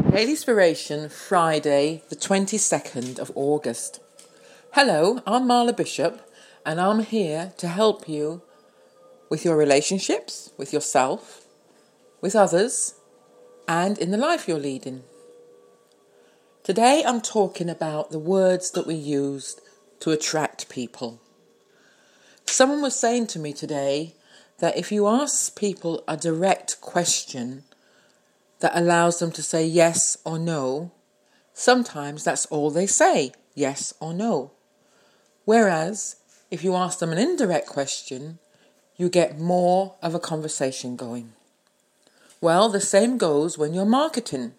Daily Inspiration, Friday, the 22nd of August. Hello, I'm Marla Bishop, and I'm here to help you with your relationships, with yourself, with others, and in the life you're leading. Today I'm talking about the words that we use to attract people. Someone was saying to me today that if you ask people a direct question that allows them to say yes or no, sometimes that's all they say, yes or no. Whereas if you ask them an indirect question, you get more of a conversation going. Well, the same goes when you're marketing.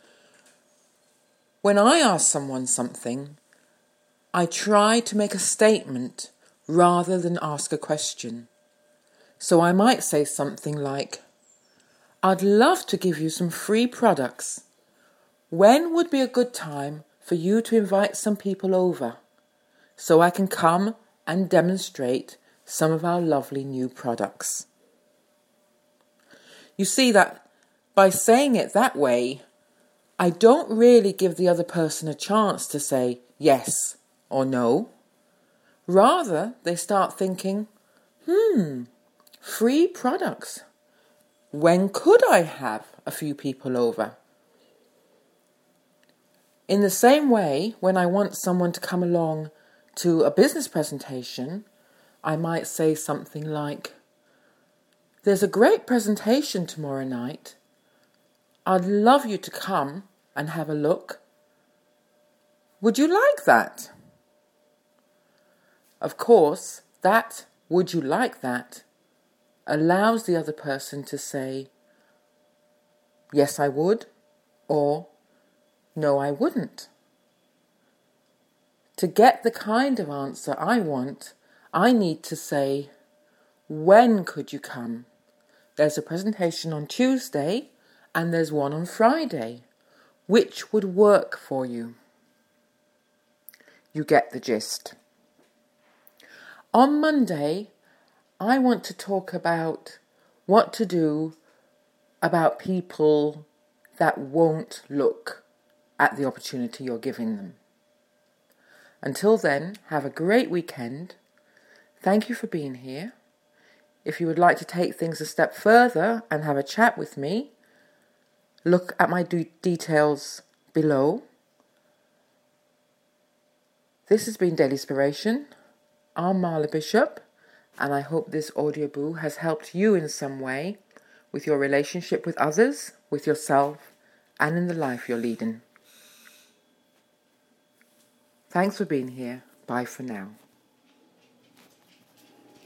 When I ask someone something, I try to make a statement rather than ask a question. So I might say something like, I'd love to give you some free products. When would be a good time for you to invite some people over so I can come and demonstrate some of our lovely new products? You see that by saying it that way, I don't really give the other person a chance to say yes or no. Rather, they start thinking, free products. When could I have a few people over? In the same way, when I want someone to come along to a business presentation, I might say something like, there's a great presentation tomorrow night. I'd love you to come and have a look. Would you like that? Of course, that would you like that allows the other person to say, yes, I would, or no, I wouldn't. To get the kind of answer I want, I need to say, when could you come? There's a presentation on Tuesday and there's one on Friday. Which would work for you? You get the gist. On Monday, I want to talk about what to do about people that won't look at the opportunity you're giving them. Until then, have a great weekend. Thank you for being here. If you would like to take things a step further and have a chat with me, look at my details below. This has been Daily Inspiration. I'm Marla Bishop, and I hope this audioboo has helped you in some way with your relationship with others, with yourself, and in the life you're leading. Thanks for being here. Bye for now.